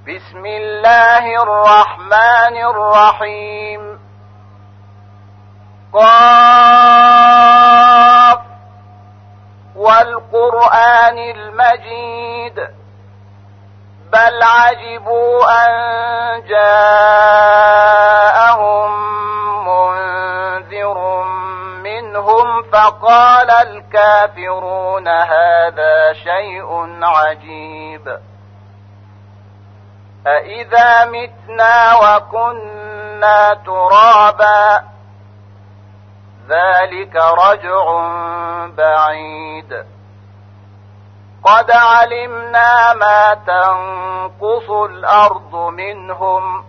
بسم الله الرحمن الرحيم. قاف والقرآن المجيد بل عجبوا أن جاءهم منذر منهم فقال الكافرون هذا شيء عجيب أإذا متنا وكنا ترابا ذلك رجع بعيد قد علمنا ما تنقص الأرض منهم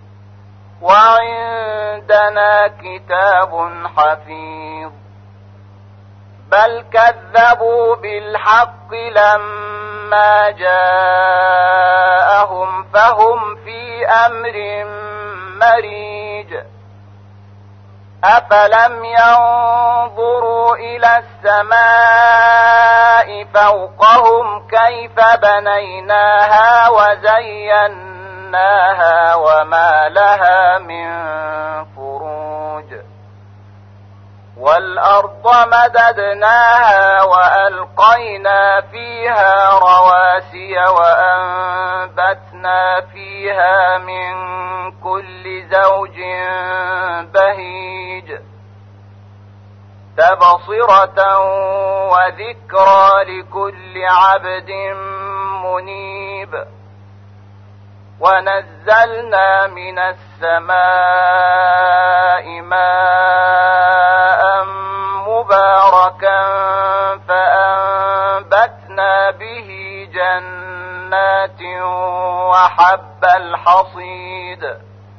وعندنا كتاب حفيظ بل كذبوا بالحق لما جاءهم فهم في أمر مريج أفلم ينظروا إلى السماء فوقهم كيف بنيناها وزيناها وما لها من فروج والأرض مددناها وألقينا فيها رواسي وأنبتنا فيها من كل زوج بهيج تبصرة وذكرى لكل عبد منيب ونزلنا من السماء ماء مباركا فأنبتنا به جنات وحب الحصيد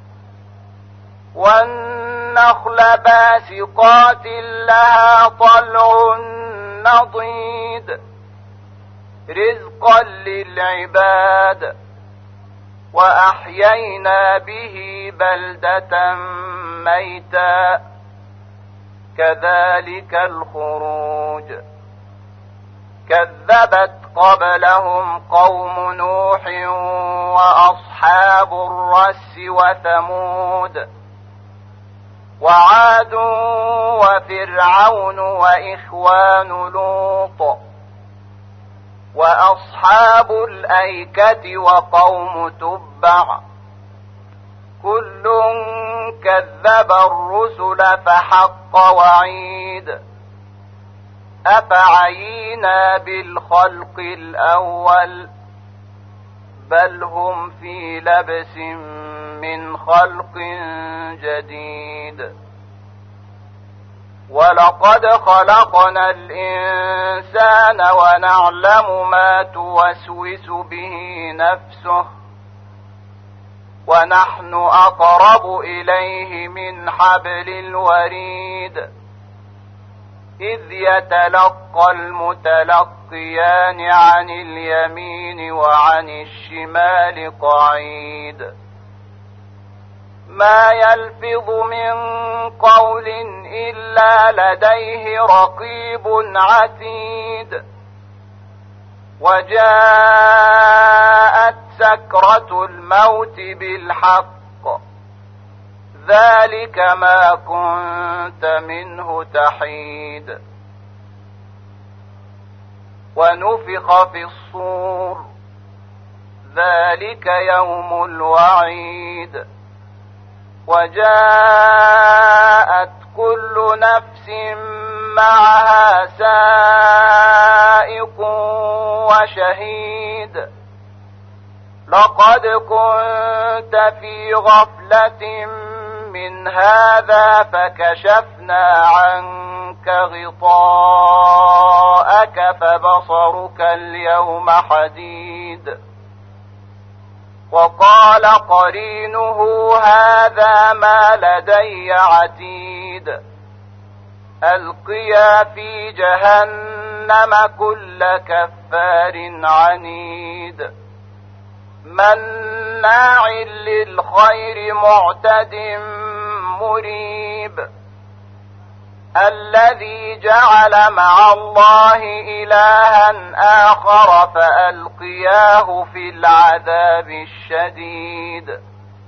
والنخل باسقات لها طلع نضيد رزقا للعباد وأحيينا به بلدة ميتا كذلك الخروج كذبت قبلهم قوم نوح وأصحاب الرس وثمود وعاد وفرعون وإخوان لوط وأصحاب الأيكة وقوم تبع كل كذب الرسل فحق وعيد أفعينا بالخلق الأول بل هم في لبس من خلق جديد ولقد خلقنا الإنسان ونعلم ما توسوس به نفسه ونحن أقرب إليه من حبل الوريد إذ يتلقى المتلقيان عن اليمين وعن الشمال قعيد ما يلفظ من قول إلا لديه رقيب عتيد وجاءت سكرة الموت بالحق ذلك ما كنت منه تحيد ونفخ في الصور ذلك يوم الوعيد وجاءت كل نفس معها سائق وشهيد لقد كنت في غفلة من هذا فكشفنا عنك غطاءك فبصرك اليوم حديد وقال قرينه هذا ما لدي عتيد ألقيا في جهنم كل كفار عنيد مناع للخير معتد مريب الذي جعل مع الله إلها آخر فألقياه في العذاب الشديد.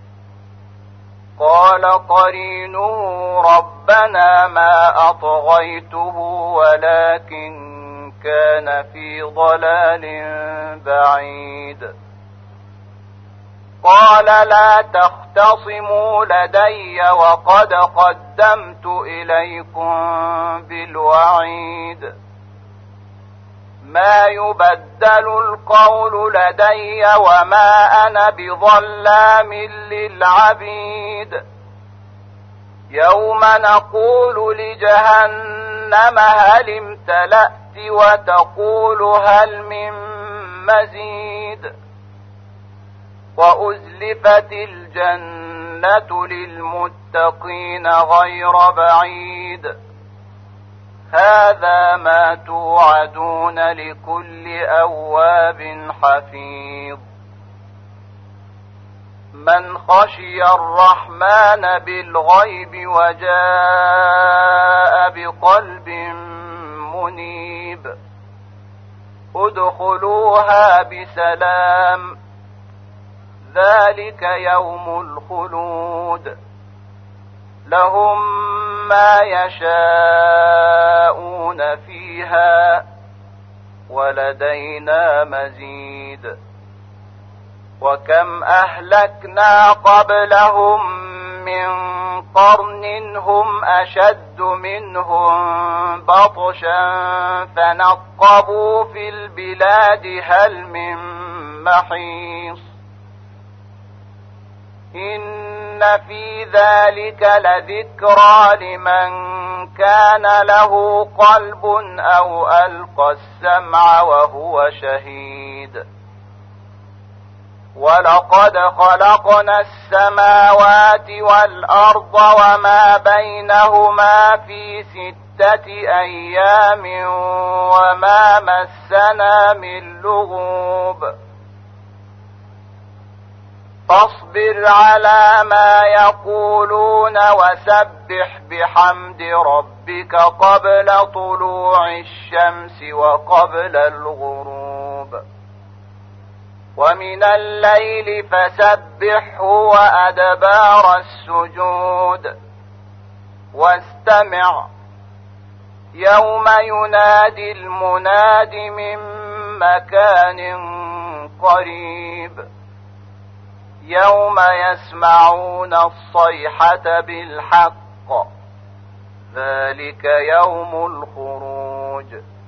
قال قرينه ربنا ما أطغيته ولكن كان في ضلال بعيد. قال لا تختصموا لدي وقد قدمت إليكم بالوعيد. ما يبدل القول لدي وما أنا بظلام للعبيد. يوم نقول لجهنم هل امتلأت وتقول هل من مزيد. وأزلفت الجنة للمتقين غير بعيد. هذا ما توعدون لكل أواب حفيظ. من خشي الرحمن بالغيب وجاء بقلب منيب. ادخلوها بسلام ذلك يوم الخلود. لهم ما يشاءون فيها ولدينا مزيد. وكم أهلكنا قبلهم من قرن هم أشد منهم بطشا فنقبوا في البلاد هل من محيص. إن في ذلك لذكرى لمن كان له قلب أو ألقى السمع وهو شهيد. ولقد خلقنا السماوات والأرض وما بينهما في 6 أيام وما مسنا من لغوب. فاصبر على ما يقولون وسبح بحمد ربك قبل طلوع الشمس وقبل الغروب. ومن الليل فسبحه وأدبار السجود. واستمع يوم ينادي المناد من مكان قريب. يوم يسمعون الصيحة بالحق ذلك يوم الخروج.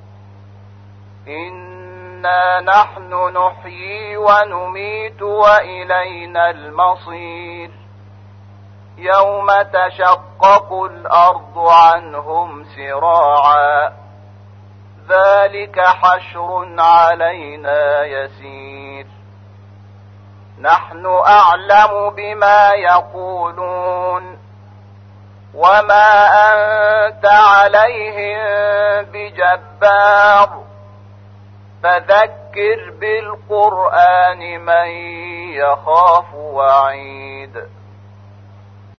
إنا نحن نحيي ونميت وإلينا المصير. يوم تشقق الأرض عنهم سراعا ذلك حشر علينا يسير. نحن أعلم بما يقولون وما أنت عليهم بجبار. فذكر بالقرآن من يخاف وعيد.